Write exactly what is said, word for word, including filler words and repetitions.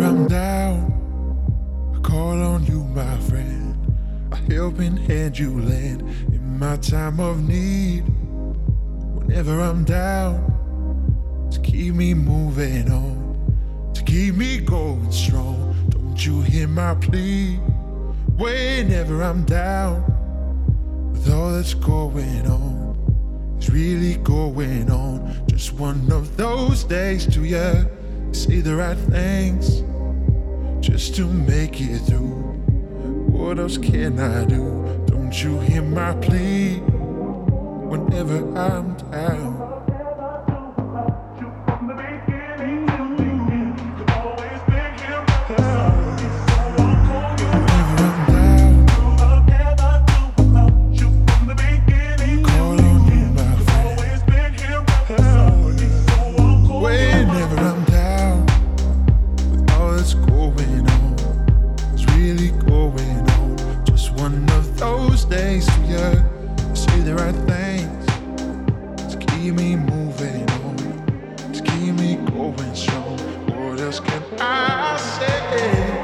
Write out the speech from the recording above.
I'm down, I call on you, my friend. A helping hand you lend in my time of need. Whenever I'm down, to keep me moving on, to keep me going strong. Don't you hear my plea? Whenever I'm down, with all that's going on, it's really going on. Just one of those days to ya, say the right things just to make it through. What else can I do? Don't you hear my plea? Whenever I'm down, days to you, say the right things to keep me moving on, to keep me going strong. What else can I say?